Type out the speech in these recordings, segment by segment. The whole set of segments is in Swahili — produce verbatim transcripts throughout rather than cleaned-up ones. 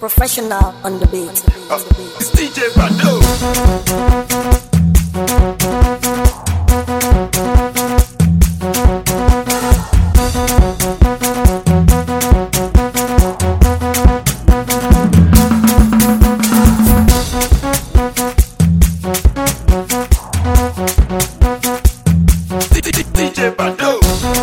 Professional on the beat. Uh, it's D J Bado. D J Bado.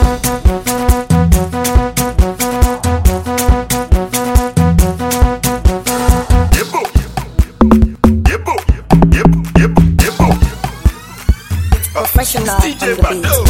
Professional D J on the beat.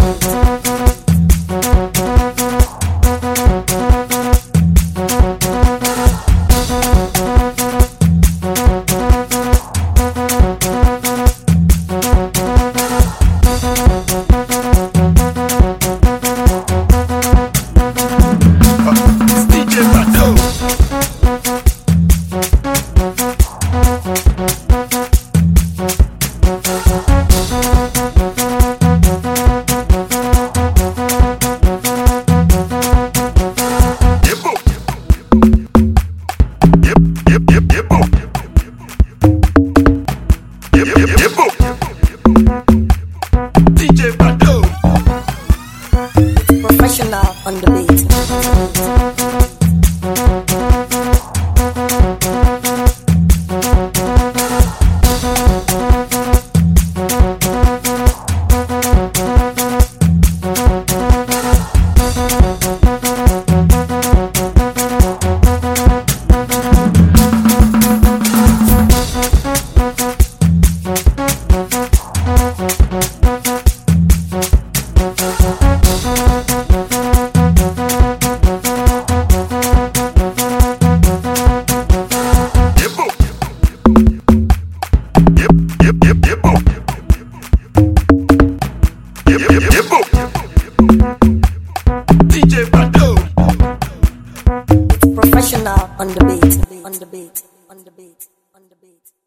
Professional on the beat. D J Bado. Professional on the beat, on the beat, on the beat, on the beat.